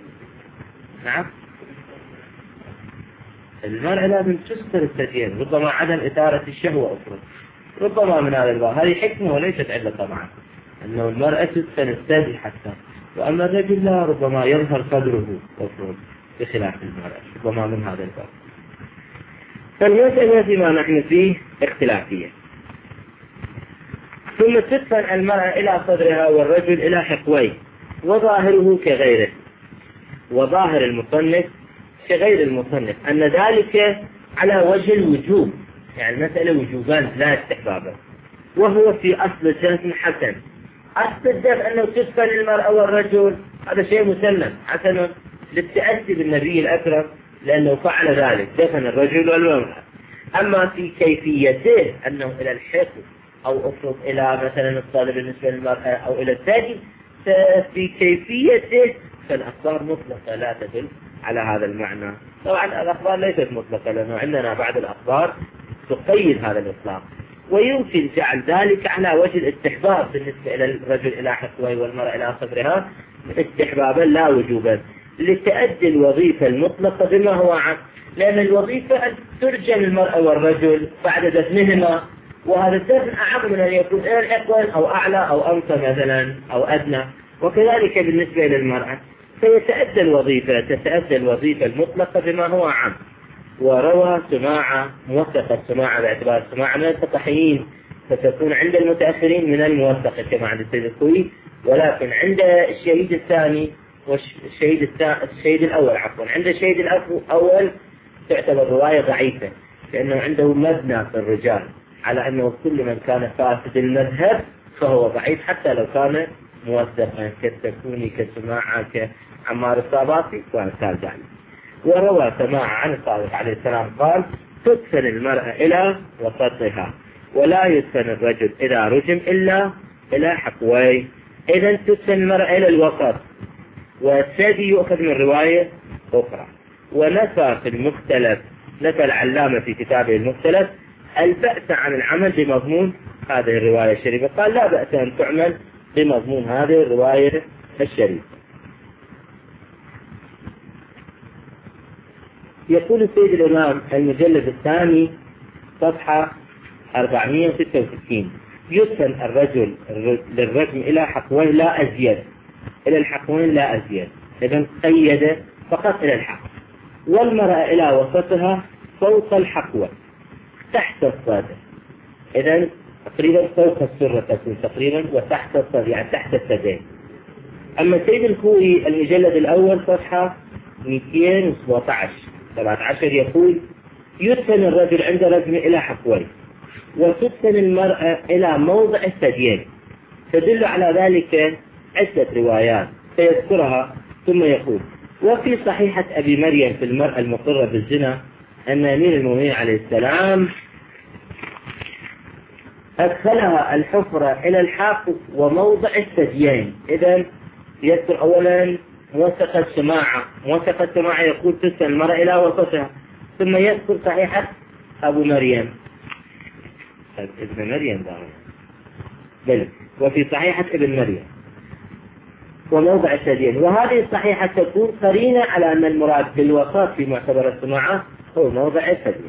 نعم، المرأة لازم تستر الثديين، ربما عدم إثارة الشهوة أفرض، ربما من هذا الباب. هذه حكمة وليست علة طبعا، أنه المرأة تدفن الثدي حتى، وأما الرجل لا، ربما يظهر صدره أفرض بخلاف المرأة، ربما من هذا الباب. فالمسألة فيما نحن فيه اختلافية. ثم تدفن المرأة إلى صدرها والرجل إلى حقويه، وظاهره كغيره، وظاهر المصنف كغير المصنف أن ذلك على وجه الوجوب، يعني المسألة وجوبان لا استحبابا، وهو في أصل الدفن حسن. أصل الدفن أنه تدفن المرأة والرجل، هذا شيء مسلم حسن للتأسي بالنبي الأكرم لأنه فعل ذلك، دفن الرجل والمرأة. أما في كيفيته أنه إلى الحقل أو أفرض إلى مثلا الصلاة بالنسبة للمرأة أو إلى الثدي، ففي كيفيته فالأخبار مطلقة لا تدل على هذا المعنى. طبعا الأخبار ليست مطلقة، لأنه عندنا بعض الأخبار تقيد هذا الإطلاق، ويمكن جعل ذلك على وجه الاستحباب بالنسبة إلى الرجل إلى حقويه والمرأة إلى صدرها استحبابا لا وجوبا، لتأدي الوظيفة المطلقة بما هو عام. لأن الوظيفة أن ترجم المرأة والرجل بعد دفنهما، وهذا الدفن أعم من أن يكون إلى الحقوين أو أعلى أو أمثى مثلا أو أدنى، وكذلك بالنسبة للمرأة فيتأدى الوظيفة المطلقة بما هو عام. وروى سماعة موثقة، السماعة باعتبار السماعة من التقحيين، فتكون عند المتأخرين من الموثقة كما عند السيد الخوي، ولكن عند الشهيد الثاني والشهيد الأول عند الشهيد الأول تعتبر رواية ضعيفة، لأنه عنده مبنى في الرجال على أنه كل من كان فاسد المذهب فهو ضعيف حتى لو كان موثقا، كالتكوني كسماعة كعمار الصاباطي وأمثال ذلك. وروى سماعة عن الصادق عليه السلام قال: تدفن المرأة إلى وسطها، ولا يدفن الرجل إذا رجم إلا إلى حقويه. إذا تدفن المرأة إلى الوسط، والثدي يؤخذ من رواية أخرى. ونفى في المختلف، نفى العلامة في كتابه المختلف البأس عن العمل بمضمون هذه الرواية الشريفة، قال لا بأس أن تعمل بمضمون هذه الرواية الشريفة. يقول السيد الإمام المجلد الثاني صفحة 466: يدفن الرجل للرجم إلى حقوين لا أزيد، إلى الحقوين لا أزيد، إذن قيد فقط إلى الحق. والمرأة إلى وسطها فوق الحقوة تحت الصدر، إذن تقريبا فوق السرة تكون تقريبا، وتحت الصدر يعني تحت الثدي. أما السيد الخوئي المجلد الأول صفحة 217 يقول: يدفن الرجل عند رجم إلى حقويه، وتدفن المرأة إلى موضع الثديين. تدل على ذلك عدة روايات سيذكرها، ثم يقول: وفي صحيحة أبي مريم في المرأة المقرة بالزنا أن أمير المؤمنين عليه السلام أدخلها الحفرة إلى الحافظ وموضع الثديين. إذن يذكر أولا موثقة السماعة يقول تدفن المرأة إلى وسطها، ثم يذكر صحيحة أبو مريم ابن مريم بل وفي صحيحة ابن مريم وموضع الثديين. وهذه الصحيحة تكون قرينة على أن المراد بالوسط في معتبر السماعة هو موضع الثديين.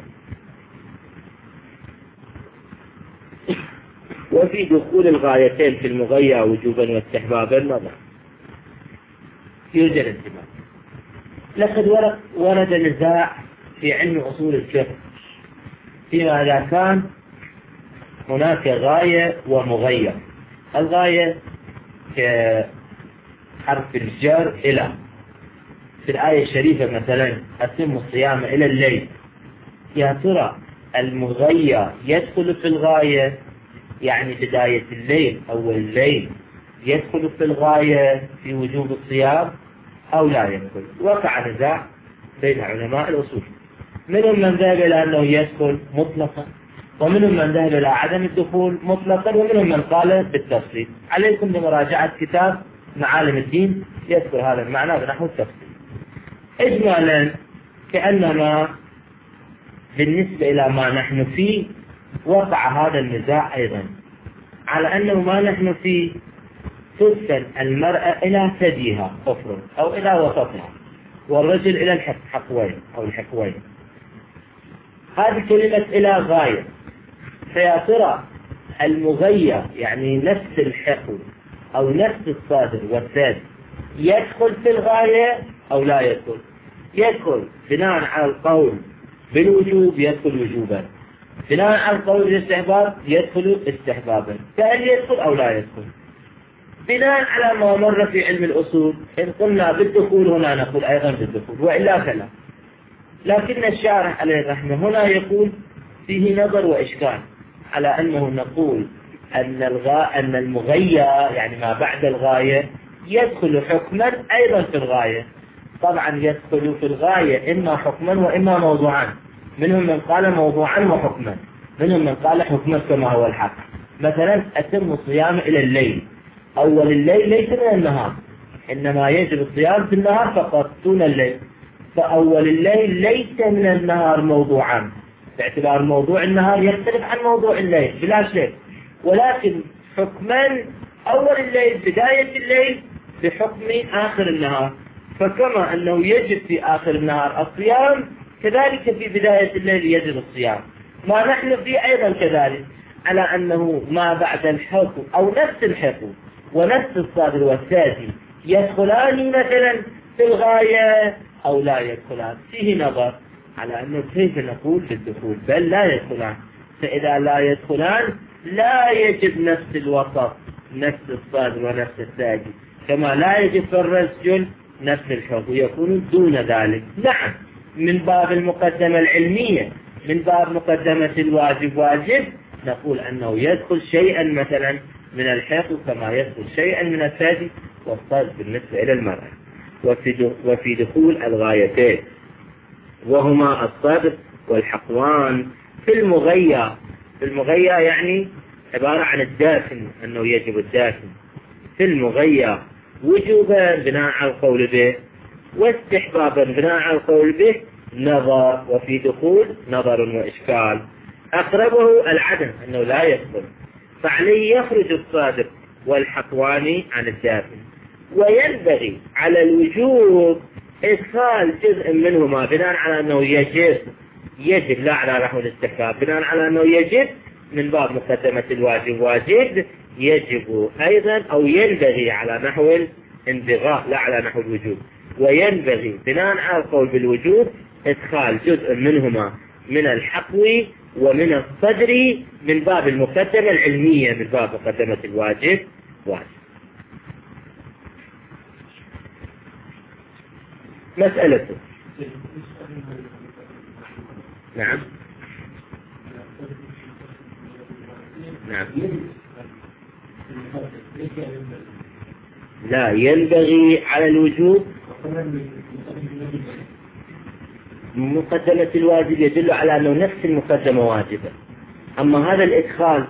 وفي دخول الغايتين في المغيى وجوبا واستحبابا نظر يوجد انتباه. لقد ورد نزاع في علم أصول الفقه فيما إذا كان هناك غاية ومغير. الغاية كحرف الجر إلى، في الآية الشريفة مثلا: أتم الصيام إلى الليل. يا ترى المغير يدخل في الغاية، يعني بداية الليل أول الليل يدخل في الغاية في وجوب الصيام أو لا يدخل؟ وقع نزاع بين علماء الأصول، منهم من ذهب إلى أنه يدخل مطلقا، ومنهم من ذهب إلى عدم الدخول مطلقا، ومنهم من قال بالتفصيل. عليكم بمراجعة كتاب معالم الدين يذكر هذا المعنى بنحو التفصيل. إجمالا كأنما بالنسبة إلى ما نحن فيه وقع هذا النزاع أيضا على أنه ما نحن فيه تدفن المرأة إلى ثديها أفرض أو إلى وسطها، والرجل إلى الحقوين أو الحقوين. هذه كلمة إلى غاية، فيا ترى المغير يعني نفس الحقو أو نفس الصادر والثاد يدخل في الغاية أو لا يدخل؟ يدخل بناء على القول بالوجوب يدخل وجوبا، بناء على القول بالاستحباب يدخل استحبابا، فهل يدخل أو لا يدخل؟ بناء على ما مر في علم الأصول إن قلنا بالدخول هنا نقول أيضا بالدخول، وإلا فلا. لكن الشارح عليه الرحمة هنا يقول فيه نظر وإشكال على أنه نقول أن المغير يعني ما بعد الغاية يدخل حكما أيضا في الغاية، طبعا يدخل في الغاية إما حكما وإما موضوعا. منهم من قال موضوعا وحكما، منهم من قال حكما كما هو الحق. مثلا أتم الصيام إلى الليل، أول الليل ليس من النهار، إنما يجب الصيام في النهار فقط دون الليل، فأول الليل ليس من النهار موضوعا، باعتبار موضوع النهار يختلف عن موضوع الليل بلا شك. ولكن حكما أول الليل بداية الليل بحكم آخر النهار، فكما أنه يجب في آخر النهار الصيام كذلك في بداية الليل يجب الصيام. ما نحن فيه أيضا كذلك، على أنه ما بعد الحكم أو نفس الحكم ونفس الصادر والسادي يدخلان مثلا في الغاية أو لا يدخلان، فيه نظر على أنه كيف نقول بالدخول، بل لا يدخلان. فإذا لا يدخلان لا يجب نفس الوسط، نفس الصادر ونفس السادي، كما لا يجب في الرجل نفس الحكم، يكون دون ذلك. نعم، من باب المقدمة العلمية، من باب مقدمة الواجب واجب، نقول أنه يدخل شيئا مثلا من الحكم كما يدخل شيئا من السادي والصادر بالنسبة إلى المرأة. وفي دخول الغايتين وهما الصدر والحقوان في المغيى. في المغيى يعني عبارة عن الداخل، أنه يجب الداخل في المغيى وجوبا بناء على القول به، واستحبابا بناء على القول به نظر. وفي دخول نظر وإشكال. أقربه العدم أنه لا يدخل، فعليه يخرج الصادق والحقواني عن الداخل. وينبغي على الوجوب إدخال جزء منهما بناء على أنه يجب لا على نحو الاستحباب، بناء على أنه يجب من باب مقدمة الواجب واجب، يجب أيضا أو ينبغي على نحو الانبغاء لا على نحو الوجوب. وينبغي بناء على القول بالوجوب إدخال جزء منهما من الحقوي ومن الصدر من باب المقدمة العلمية، من باب مقدمة الواجب واجب. مسألة. نعم نعم. لا، ينبغي على الوجوب. مقدمة الواجب يدل على أنه نفس المقدمة واجبة. أما هذا الإدخال،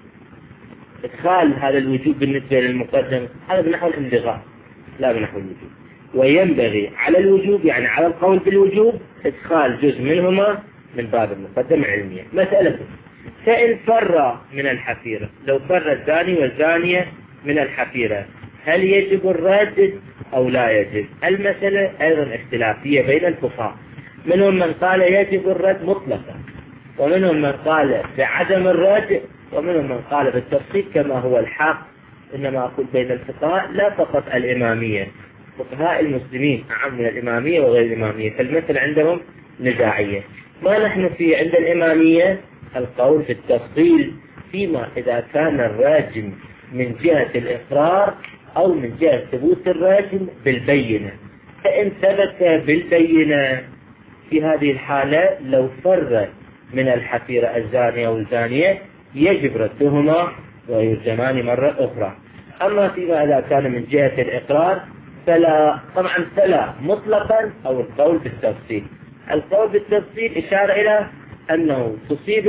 إدخال هذا الوجوب بالنسبة للمقدم هذا بنحو الانبغاء لا بنحو الوجوب. وينبغي على الوجوب يعني على القول بالوجوب إدخال جزء منهما من باب المقدمة العلمية. مسألة. فإن فر من الحفيرة، لو فر الزاني والزانية من الحفيرة هل يجب الرد أو لا يجب؟ المسألة أيضا اختلافية بين الفقهاء، منهم من قال يجب الرد مطلقا، ومنهم من قال بعدم الرد، ومنهم من قال بالتفصيل كما هو الحق. إنما أقول بين الفقهاء لا فقط الإمامية، فقهاء المسلمين أعم من الإمامية وغير الإمامية، فالمثل عندهم نزاعية. ما نحن في عند الإمامية القول في التفصيل فيما إذا كان الراجم من جهة الإقرار أو من جهة ثبوت الراجم بالبينة. فإن ثبت بالبينة في هذه الحالة لو فر من الحفيرة الزانية والزانية يجب ردهما ويرجمان مرة أخرى. أما فيما إذا كان من جهة الإقرار فلا، طبعا فلا مطلقا أو القول بالتفصيل. القول بالتفصيل إشارة إلى أنه تصيبه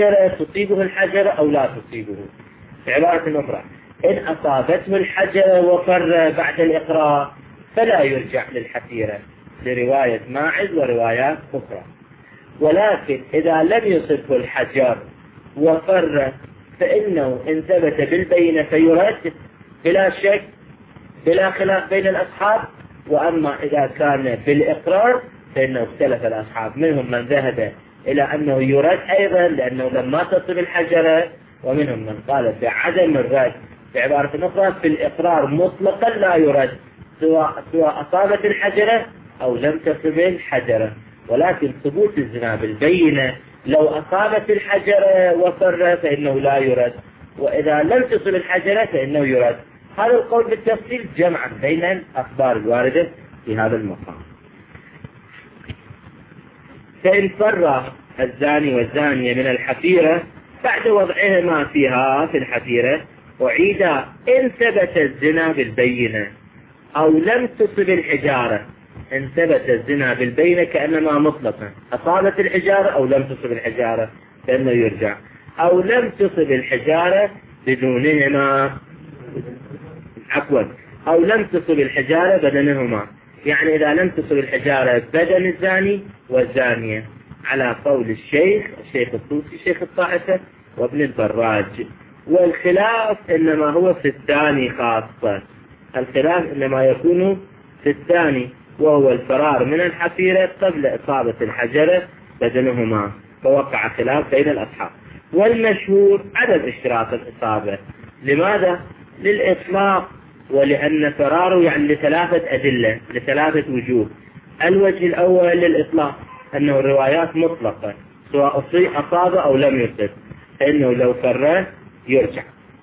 الحجرة أو لا تصيبه. في عبارة أخرى، إن أصابته الحجرة وفر بعد الإقرار فلا يرجع للحفيرة لرواية ماعز وروايات أخرى. ولكن إذا لم يصبه الحجر وفر فإنه إن ثبت بالبينة فيرد بلا شك بلا خلاف بين الأصحاب. وأما إذا كان بالإقرار فإنه اختلف الأصحاب، منهم من ذهب إلى أنه يرد أيضا لأنه لما تصب الحجرة، ومنهم من قال بعدم الرد. بعبارة أخرى في الإقرار مطلقا لا يرد سواء أصابت الحجرة أو لم تصب الحجرة. ولكن ثبوت الزنا بالبينة لو أصابت الحجرة وفر فإنه لا يرد، وإذا لم تصب الحجرة فإنه يرد. هذا القول بالتفصيل جمعا بين الأخبار الواردة في هذا المقام. فإن فر الزاني والزانية من الحفيرة بعد وضعهما فيها في الحفيرة أعيدا إن ثبت الزنا بالبينة أو لم تصب الحجارة إن ثبت الزنا بالبينة كأنما مطلقا، أصابت الحجارة أو لم تصب الحجارة فإنه يرجع، أو لم تصب الحجارة بدونهما، عفوا، أو لم تصب الحجارة بدنهما، يعني إذا لم تصب الحجارة بدن الزاني والزانية، على قول الشيخ الطوسي شيخ الطائفة وابن البراج. والخلاف إنما هو في الثاني خاصة، الخلاف إنما يكون في الثاني، وهو الفرار من الحفيرة قبل إصابة الحجرة بدنهما، فوقع خلاف بين الأصحاب. والمشهور عدم اشتراط الإصابة. لماذا؟ للإطلاق، ولأن فراره يعني لثلاثة أدلة، لثلاثة وجوه. الوجه الأول للإطلاق، أنه الروايات مطلقة سواء أصاب أو لم يصب، فإنه لو فر يرجع،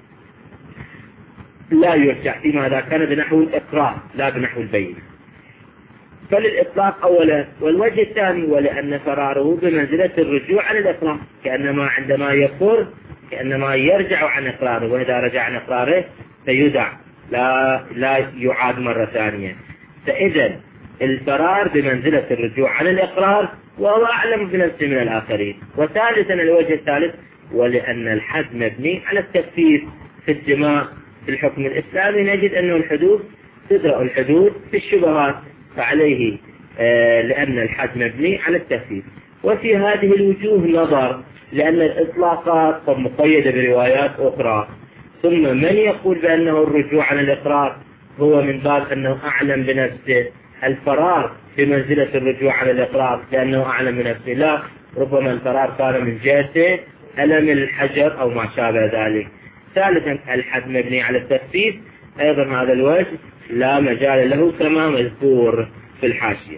لا يرجع فيما إذا كان بنحو الإقرار لا بنحو البينة، فللإطلاق أولا. والوجه الثاني ولأن فراره بمنزلة الرجوع عن الإقرار، كأنما عندما يفر كأنما يرجع عن إقراره، وإذا رجع عن إقراره فيدع لا يعاد مرة ثانية. فإذا الفرار بمنزلة الرجوع عن الإقرار، وهو أعلم بنفسه من الآخرين. وثالثا الوجه الثالث ولأن الحد مبني على التخفيف في الجماع. في الحكم الإسلامي نجد أنه الحدود تدرأ الحدود في الشبهات، فعليه لأن الحد مبني على التخفيف. وفي هذه الوجوه نظر، لأن الإطلاقات قد مقيدة بروايات أخرى. ثم من يقول بأنه الرجوع عن الإقرار هو من باب أنه أعلم بنفسه، الفرار بمنزلة الرجوع عن الإقرار لأنه أعلم بنفسه، لا، ربما الفرار كان من جهة ألم الحجر أو ما شابه ذلك. ثالثا الحد مبني على التخفيف، أيضا هذا الوجه لا مجال له كما مذكور في الحاشية.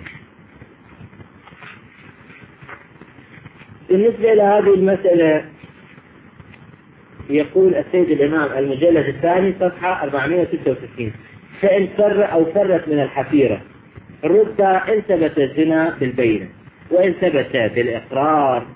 بالنسبة إلى هذه المسألة يقول السيد الإمام المجلد الثاني صفحة 466: فإن فر أو فرت من الحفيرة رد إن ثبت الزنا بالبينة، وإن ثبت بالإقرار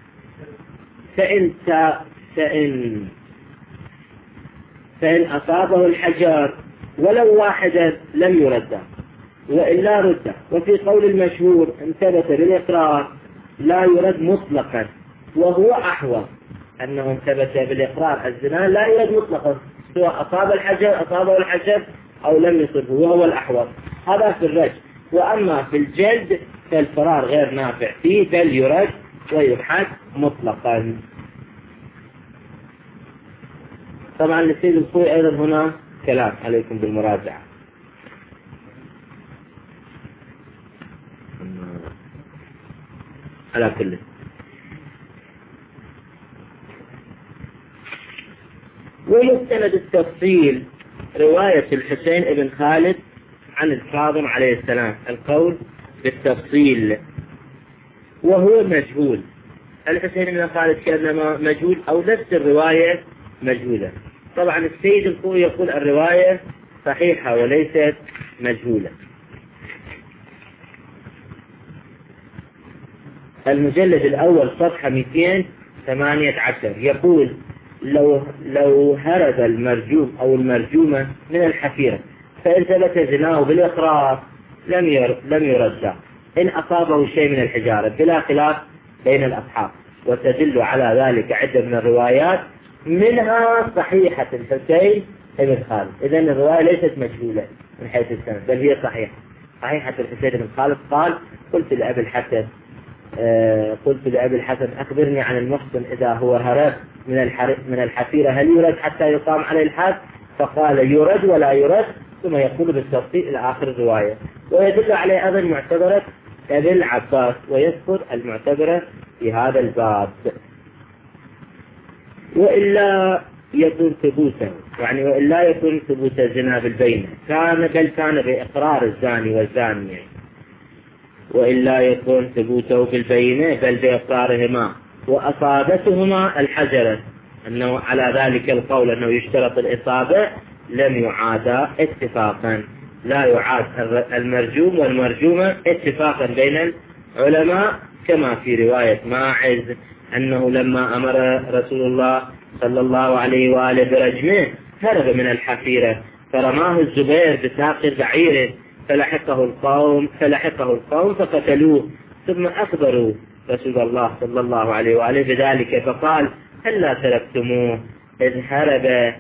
فإن أصابه الحجر ولو واحدا لم يرد وإلا رد. وفي قول المشهور إن ثبت بالإقرار لا يرد مطلقا، وهو أحوط، أنه إن ثبت بالإقرار الزنا لا يرد مطلقا، سواء أصابه الحجر أو لم يصبه، وهو الأحوط. هذا في الرجل. وأما في الجلد فالفرار غير نافع فيه، بل يرد ويبحث مطلقا. طبعا للسيد الخوي أيضا هنا كلام عليكم بالمراجعة. على كله ويستند التفصيل رواية الحسين بن خالد عن الكاظم عليه السلام، القول بالتفصيل، وهو مجهول. الحسين بن خالد كأنما مجهول أو نفس الرواية مجهولة. طبعا السيد الخوي يقول الرواية صحيحة وليست مجهولة. المجلد الأول صفحة 218 يقول لو هرب المرجوم أو المرجومة من الحفيرة فإن ثبت زناه بالإقرار لم يرجع إن أصابه شيء من الحجارة، بلا خلاف بين الأصحاب. وتدل على ذلك عدة من الروايات، منها صحيحة الحسين بن خالد. إذن الرواية ليست مجهولة من حيث السند، بل هي صحيحة الحسين بن خالد قال: قلت لأبي الحسن أخبرني عن المحسن إذا هو هرب من الحفيرة هل يرد حتى يقام عليه الحد؟ فقال: يرد ولا يرد، ثم يقول بالتفصيل إلى آخر الرواية. ويدل عليه أيضا معتبرة أبي العباس، ويذكر المعتبرة في هذا الباب. وإلا يكون ثبوتا، يعني وإلا يكون ثبوت الزنا بالبينة كان بإقرار الزاني والزانية، وإلا يكون ثبوته بالبينة بل بإقرارهما وأصابتهما الحجرة، أنه على ذلك القول أنه يشترط الإصابة لم يعادا اتفاقا، لا يعاد المرجوم والمرجومة اتفاقا بين العلماء، كما في رواية ماعز أنه لما أمر رسول الله صلى الله عليه وآله برجمه هرب من الحفيرة فرماه الزبير بساق بعيره فلحقه القوم فقتلوه، ثم أخبروا رسول الله صلى الله عليه وآله بذلك، فقال: هلا تركتموه إذ هرب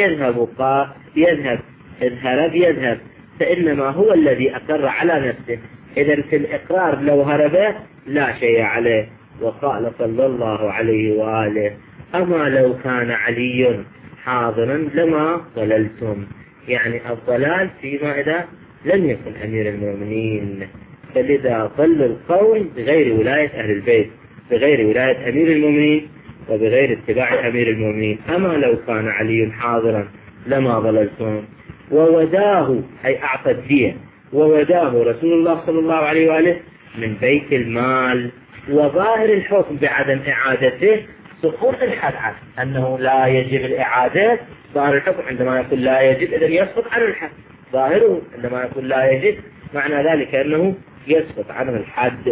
يذهب، فإنما هو الذي أقر على نفسه. إذا في الإقرار لو هرب لا شيء عليه. وقال صلى الله عليه وآله: أما لو كان علي حاضرا لما ضللتم، يعني الضلال فيما إذا لم يكن أمير المؤمنين. فلذا ضل القول بغير ولاية أهل البيت، بغير ولاية أمير المؤمنين وبغير اتباع أمير المؤمنين. أما لو كان علي حاضرا لما ضللتم. ووداه أي أعطى الدية، ووداه رسول الله صلى الله عليه وآله من بيت المال. وظاهر الحكم بعدم إعادته سقوط الحد عنه، أنه لا يجب الإعادة. ظاهر الحكم عندما يقول لا يجب إذن يسقط عنه الحد، ظاهره عندما يقول لا يجب معنى ذلك أنه يسقط عنه الحد.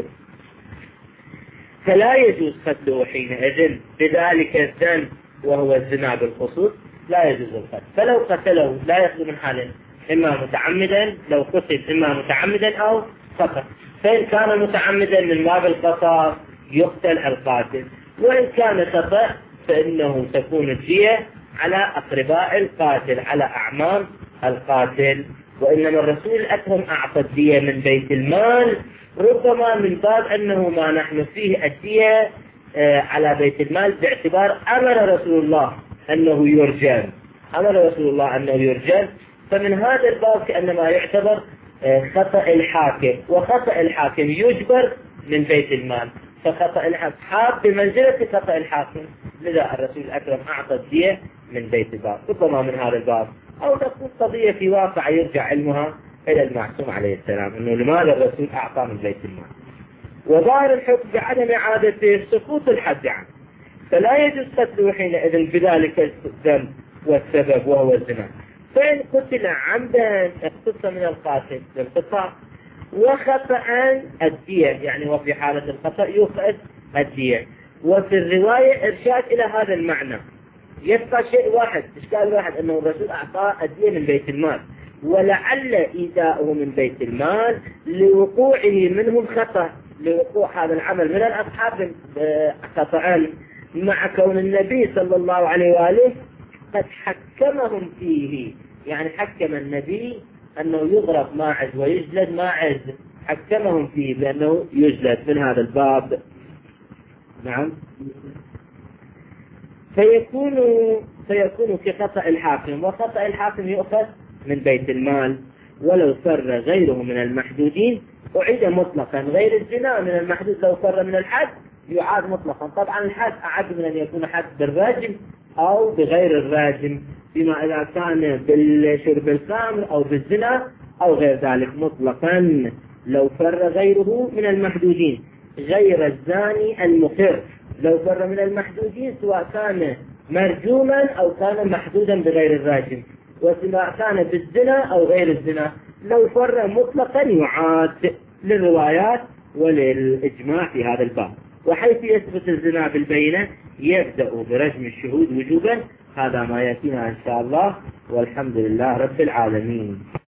فلا يجوز قتله حينئذ بذلك الذنب وهو الزنا بالخصوص، لا يجوز القتل. فلو قتله لا يخلو من حال: إما متعمدا، لو قتل إما متعمدا أو خطأ. فإن كان متعمدا من باب القصاص يقتل القاتل، وإن كان خطأ فإنه تكون الدية على أقرباء القاتل، على أعمام القاتل. وإنما الرسول الأكرم أعطى الدية من بيت المال، ربما من باب أنه ما نحن فيه الدية على بيت المال باعتبار أمر رسول الله أنه يرجم، فمن هذا الباب كأنما يعتبر خطأ الحاكم، وخطأ الحاكم يجبر من بيت المال، فخطأ الحاكم بمنزلة خطأ الحاكم. لذا الرسول الأكرم أعطى الدية من بيت الباب، ربما من هذا الباب. أو تكون قضية في واقع يرجع علمها إلى المعصوم عليه السلام، أنه لماذا الرسول أعطى من بيت المال. وظاهر الحكم بعدم إعادته سقوط الحد عنه، فلا يجوز قتله حينئذ بذلك الذنب والسبب وهو الزنا. فإن قتل عمدا اختص من القاتل بالقطع، وخطأ الدية، يعني وفي حالة الخطأ يؤخذ الدية. وفي الرواية إرشاد إلى هذا المعنى. يبقى شيء واحد، إشكال واحد، أنه الرسول أعطى الدية من بيت المال، ولعل إيذاؤه من بيت المال لوقوعه منهم خطأ، لوقوع هذا العمل من الأصحاب خطأ، مع كون النبي صلى الله عليه وآله قد حكمهم فيه. يعني حكم النبي أنه يضرب ماعز ويجلد ماعز، حكمهم فيه بأنه يجلد من هذا الباب. نعم. فيكون في خطأ الحاكم، وخطأ الحاكم يؤخذ من بيت المال. ولو فر غيره من المحدودين أعيد مطلقا، غير الزنا من المحدود لو فر من الحد يعاد مطلقا. طبعا الحد أعد من أن يكون حد بالراجم أو بغير الراجم، بما إذا كان بالشرب الخمر أو بالزنا أو غير ذلك مطلقا. لو فر غيره من المحدودين غير الزاني المقر، لو فر من المحدودين سواء كان مرجوما أو كان محدودا بغير الراجم، وسواء كان بالزنا أو غير الزنا، لو فر مطلقا يعاد للروايات وللإجماع في هذا الباب. وحيث يثبت الزنا بالبينة يبدأ برجم الشهود وجوبا. هذا ما يأتينا إن شاء الله، والحمد لله رب العالمين.